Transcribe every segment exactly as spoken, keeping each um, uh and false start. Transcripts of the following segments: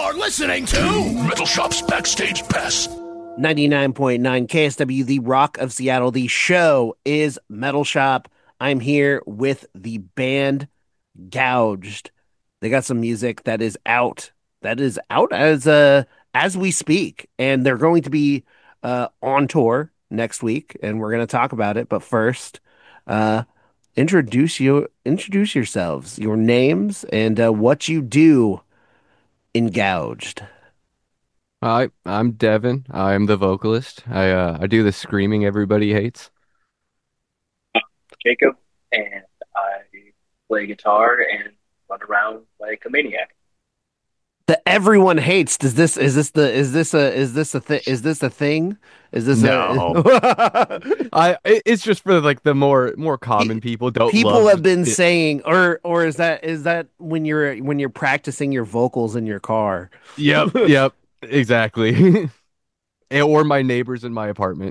Listening to Metal Shop's Backstage Pass. ninety-nine point nine K S W, the Rock of Seattle. The show is Metal Shop. I'm here with the band Gouged. They got some music that is out. That is out as uh as we speak, and they're going to be uh on tour next week, and we're going to talk about it. But first, uh introduce you introduce yourselves, your names, and uh, what you do in Gouged. Hi, I'm Devin. I'm the vocalist. I uh, I do the screaming everybody hates. Jacob, and I play guitar and run around like a maniac. That everyone hates. Does this is this the is this a is this a thing is this a thing? Is this a No. I it- it's just for like the more more common people don't people love have been it. saying, or or is that is that when you're when you're practicing your vocals in your car? Yep, yep, exactly. And- Or my neighbors in my apartment.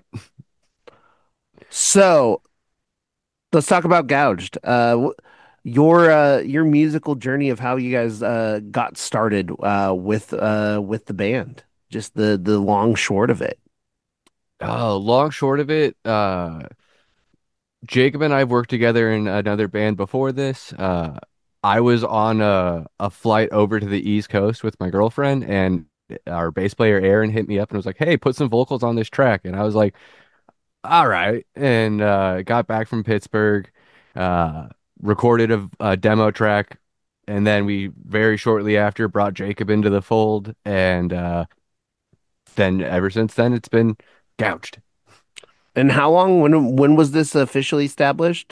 So let's talk about Gouged. Uh, wh- your uh your musical journey of how you guys uh got started uh with uh with the band. Just the the long short of it. Oh, long short of it, uh Jacob and I have worked together in another band before this. Uh, I was on a, a flight over to the East Coast with my girlfriend, and our bass player Aaron hit me up and was like, "Hey, put some vocals on this track." And I was like, "All right." And uh, got back from Pittsburgh, uh, recorded a, a demo track, and then we very shortly after brought Jacob into the fold, and uh, then ever since then it's been gouged. And how long when when was this officially established?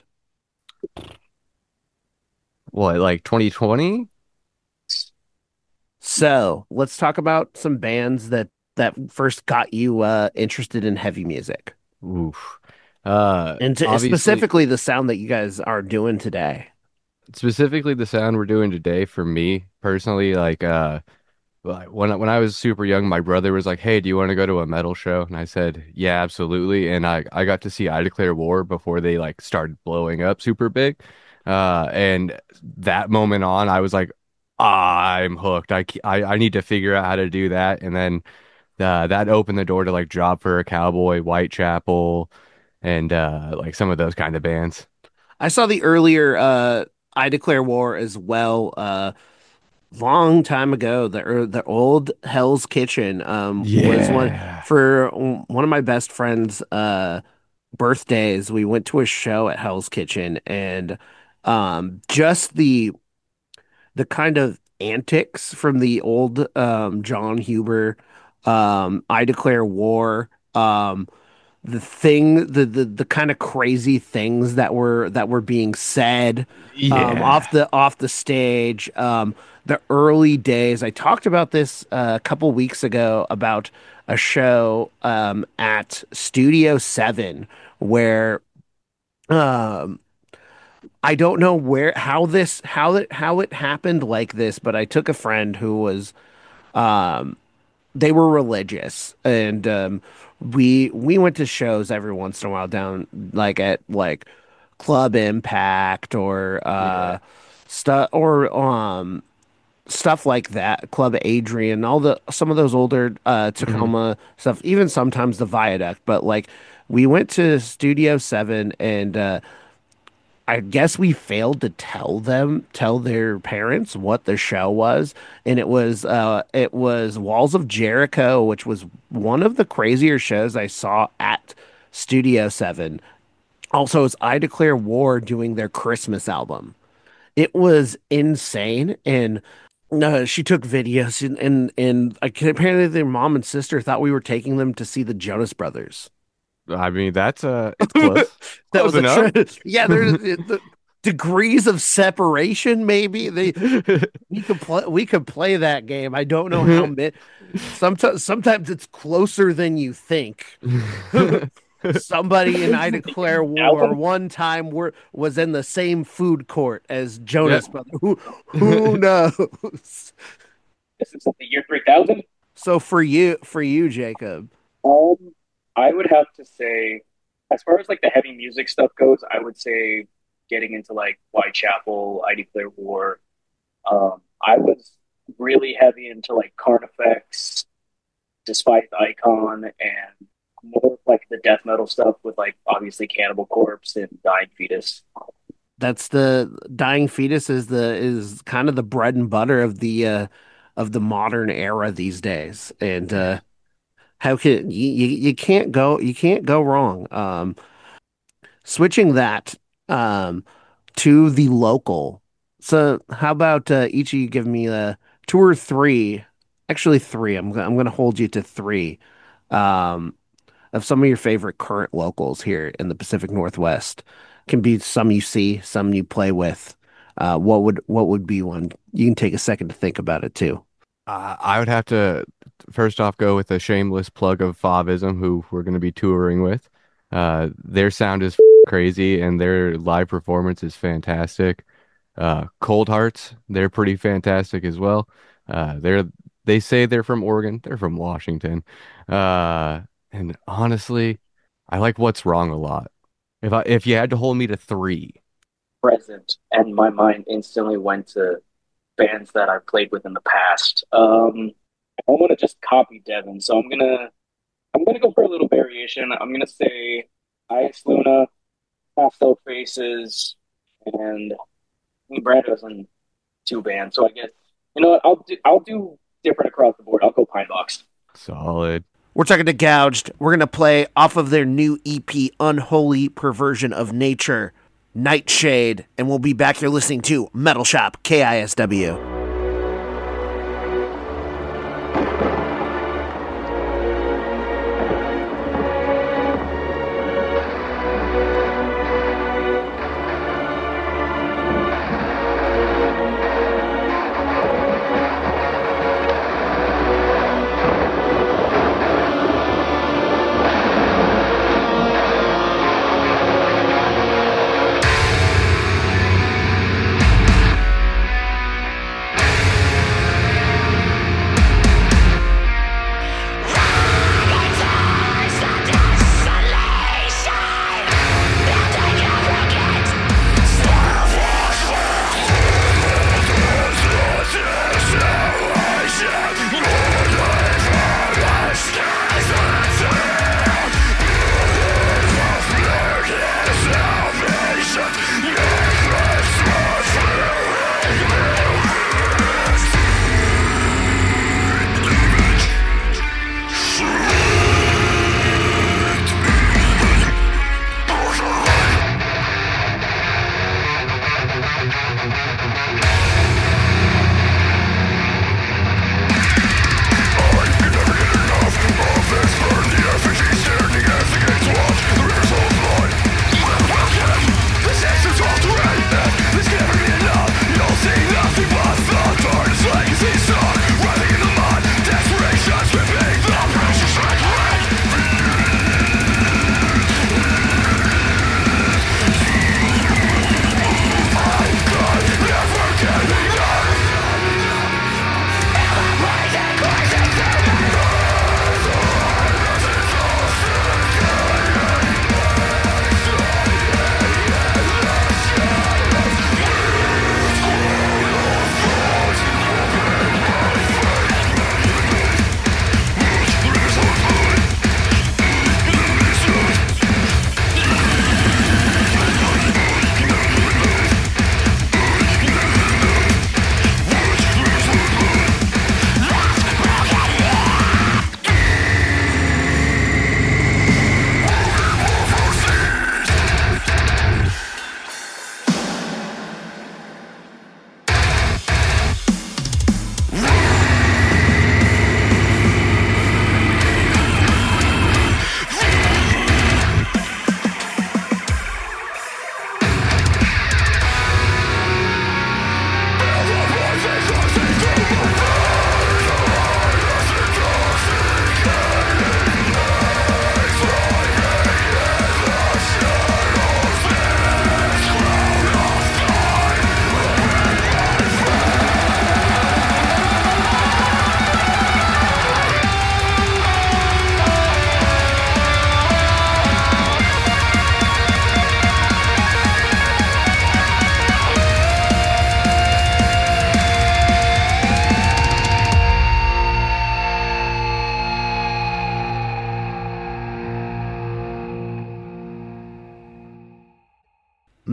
What, like twenty twenty? So let's talk about some bands that that first got you uh, interested in heavy music, Oof. Uh, and to, obviously, specifically the sound that you guys are doing today. specifically the sound we're doing today for me personally, like uh, like, when I- when I was super young, my brother was like, "Hey, do you want to go to a metal show?" And I said, "Yeah, absolutely." And I I got to see I Declare War before they like started blowing up super big. Uh, and that moment on, I was like, I'm hooked. I, c- I I need to figure out how to do that. And then uh, that opened the door to like Job for a Cowboy, Whitechapel, and uh, like some of those kind of bands. I saw the earlier uh, "I Declare War" as well. Uh, long time ago, the er, the old Hell's Kitchen um, was one Yeah. for one of my best friends' uh, birthdays. We went to a show at Hell's Kitchen, and um, just the the kind of antics from the old um, John Huber, um, I Declare War, um, the thing, the, the the kind of crazy things that were that were being said um, off Yeah. the off the stage, um, the early days. I talked about this uh, a couple weeks ago about a show um, at Studio Seven where um, I don't know where how this how it how it happened like this, but I took a friend who was um they were religious and um we we went to shows every once in a while down like at like Club Impact or Yeah. uh stuff or um stuff like that, Club Adrian, all the some of those older uh Hmm. Tacoma stuff, even sometimes the Viaduct, but like we went to Studio seven and uh I guess we failed to tell them, tell their parents what the show was, and it was uh it was Walls of Jericho, which was one of the crazier shows I saw at Studio seven. Also, it's I Declare War doing their Christmas album. It was insane, and uh, she took videos, and and, and uh, apparently their mom and sister thought we were taking them to see the Jonas Brothers. I mean, that's uh, it's close, That close was a enough. tr yeah, there's the degrees of separation, maybe. They we could play we could play that game. I don't know how many sometimes sometimes it's closer than you think. Somebody in I Declare War Album? one time were was in the same food court as Yeah. Jonas Brother. Who who knows? This is the year three thousand. So for you for you, Jacob, Um, I would have to say, as far as like the heavy music stuff goes, I would say getting into like Whitechapel, I Declare War. Um, I was really heavy into like Carnifex, Despite the Icon, and more like the death metal stuff with like obviously Cannibal Corpse and Dying Fetus. That's the Dying Fetus is the is kind of the bread and butter of the uh of the modern era these days. And uh how can you, you you can't go you can't go wrong. Um switching that um to the local. So how about uh, each of you give me uh two or three, actually three. I'm I'm going to hold you to three. Um of some of your favorite current locals here in the Pacific Northwest. Can be some you see, some you play with. Uh, what would what would be one? You can take a second to think about it too. Uh, I would have to first off go with a shameless plug of Favism, who we're going to be touring with. Uh, their sound is crazy and their live performance is fantastic. Uh, Cold Hearts, they're pretty fantastic as well. Uh, they're they say they're from Oregon, they're from Washington. Uh, and honestly, I like What's Wrong a lot. If I if you had to hold me to three, Present, and my mind instantly went to bands that I've played with in the past. Um, I don't want to just copy Devin, so I'm gonna I'm gonna go for a little variation. I'm gonna say Ice Luna, Pastel Faces, and Brando's in two bands. So I guess you know what I'll do. I'll do different across the board. I'll go Pine Box. solid. We're talking to Gouged. We're gonna play off of their new E P, Unholy Perversion of Nature, Nightshade, and we'll be back here listening to Metal Shop K I S W.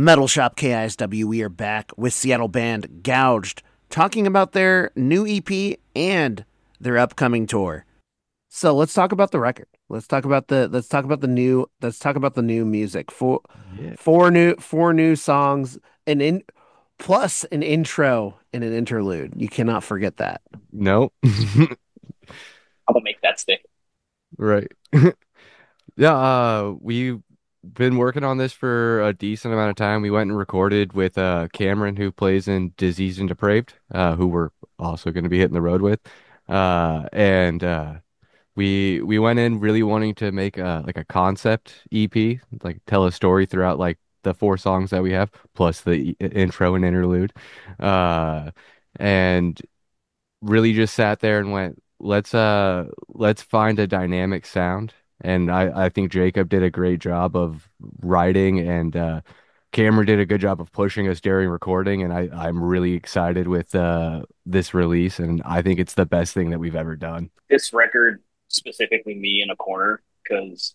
Metal Shop K I S W, we are back with Seattle band Gouged, talking about their new E P and their upcoming tour. So let's talk about the record. Let's talk about the let's talk about the new let's talk about the new music. Four Yeah. four new four new songs, an in plus an intro and an interlude. You cannot forget that. No. I'm gonna make that stick. Right. Yeah, uh, we've been working on this for a decent amount of time. We went and recorded with uh Cameron, who plays in Diseased and Depraved, uh, who we're also going to be hitting the road with. Uh, and uh, we we went in really wanting to make a like a concept E P, like tell a story throughout like the four songs that we have, plus the i- intro and interlude. Uh, and really just sat there and went, let's uh let's find a dynamic sound. And I, I think Jacob did a great job of writing, and uh Cameron did a good job of pushing us during recording, and I, I'm really excited with uh this release, and I think it's the best thing that we've ever done. This record, specifically me in a corner, because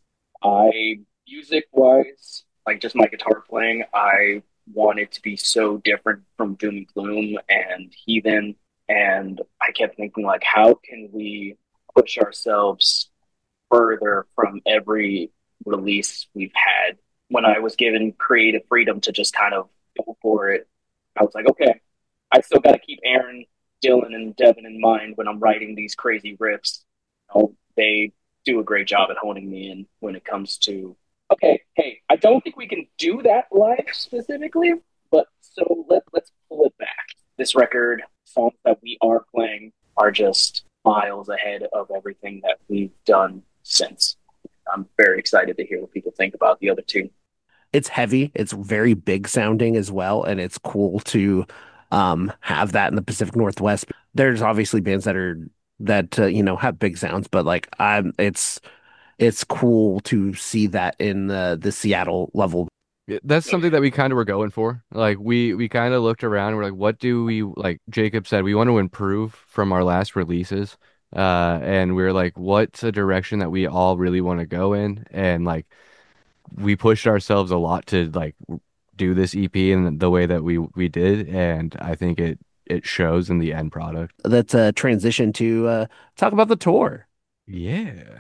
I, music wise, like just my guitar playing, I want it to be so different from Doom and Gloom and Heathen. And I kept thinking, like, how can we push ourselves further from every release we've had? When I was given creative freedom to just kind of go for it, I was like, okay, I still got to keep Aaron, Dylan, and Devin in mind when I'm writing these crazy riffs. You know, they do a great job at honing me in when it comes to, okay, hey, I don't think we can do that live specifically, but so let, let's pull it back. This record, songs that we are playing are just miles ahead of everything that we've done since. I'm very excited to hear what people think about the other two. It's heavy. It's very big sounding as well, and it's cool to um, have that in the Pacific Northwest. There's obviously bands that are that uh, you know have big sounds, but like I'm, it's it's cool to see that in the the Seattle level. Yeah, that's something that we kind of were going for. Like we we kind of looked around and we're like, what do we like Jacob said, we want to improve from our last releases. Uh and we are like, what's a direction that we all really want to go in? And like we pushed ourselves a lot to like do this E P in the way that we we did, and I think it it shows in the end product. That's a transition to uh, talk about the tour. Yeah.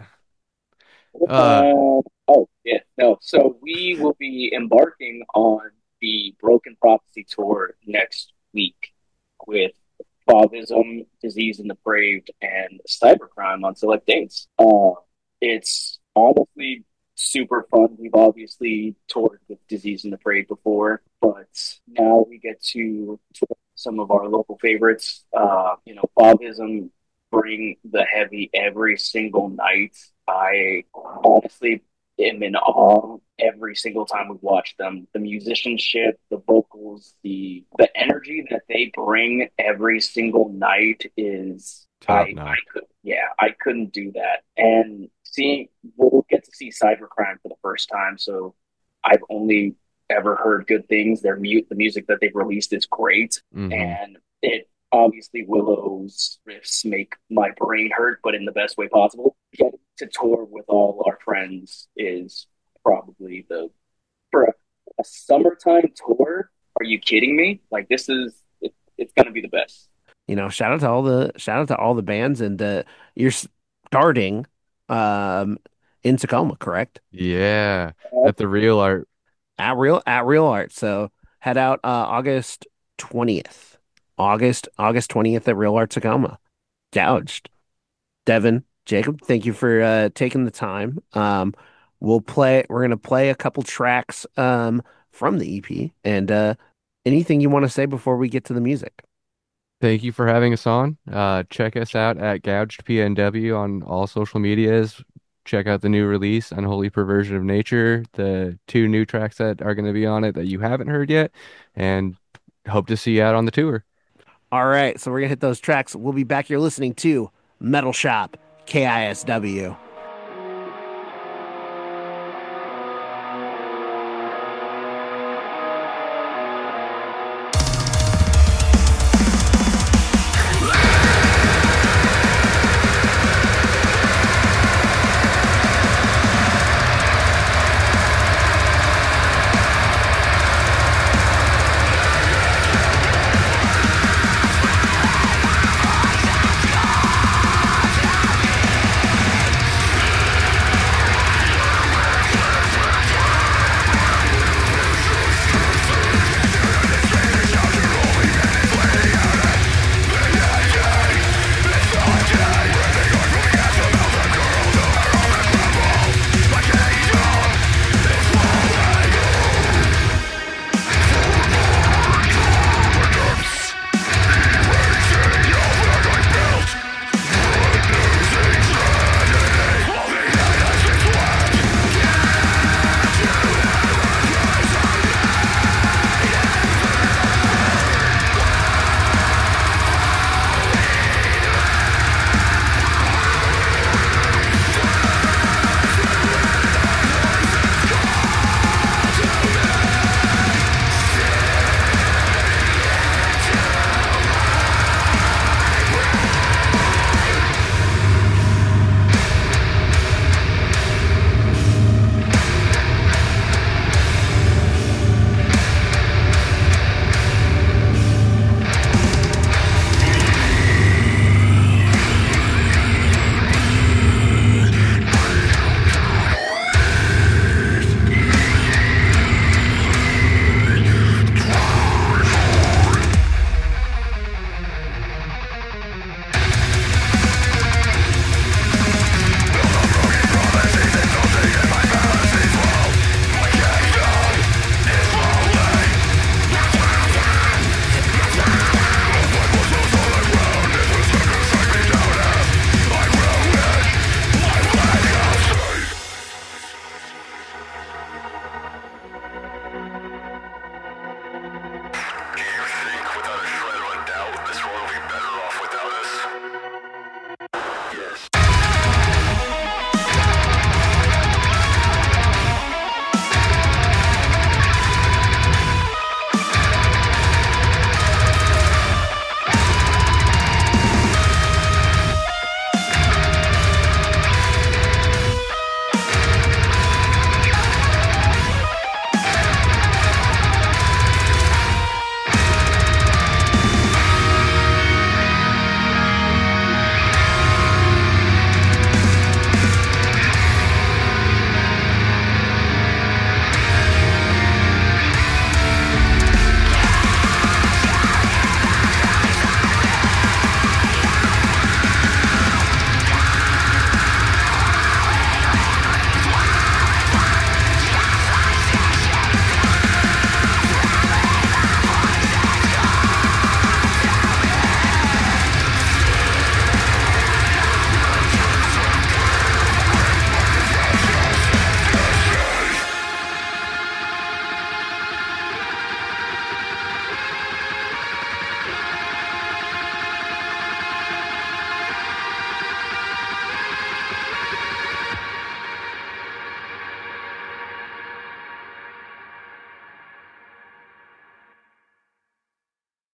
Uh Uh, oh, yeah, no. So we will be embarking on the Broken Prophecy tour next week with Fauvism, Disease and Depraved, and Cybercrime on select dates. Uh, it's honestly super fun. We've obviously toured with Disease and Depraved before, but now we get to tour some of our local favorites. Uh, you know, Fauvism bring the heavy every single night. I honestly am in awe every single time we watch them. The musicianship, the vocals, the the energy that they bring every single night is top I I notch. could yeah, I couldn't do that. And seeing we'll get to see Cybercrime for the first time, so I've only ever heard good things. Their mute the music that they've released is great, Hmm. and it obviously Willow's riffs make my brain hurt, but in the best way possible. Getting to tour with all our friends is probably the for a, a summertime tour. Are you kidding me? Like this is it, it's gonna be the best. You know, shout out to all the shout out to all the bands, and uh, you're starting um, in Tacoma, correct? Yeah. Uh, At the real art. At real at Real Art. So head out uh, August twentieth. August August twentieth at Real Art Tacoma. Gouged. Devin, Jacob, thank you for uh, taking the time. Um, we'll play we're gonna play a couple tracks um, from the E P, and uh, anything you want to say before we get to the music. Thank you for having us on. Uh, check us out at Gouged P N W on all social medias. Check out the new release, Unholy Perversion of Nature, the two new tracks that are going to be on it that you haven't heard yet, and hope to see you out on the tour. All right, so we're gonna hit those tracks. We'll be back here listening to Metal Shop K I S W.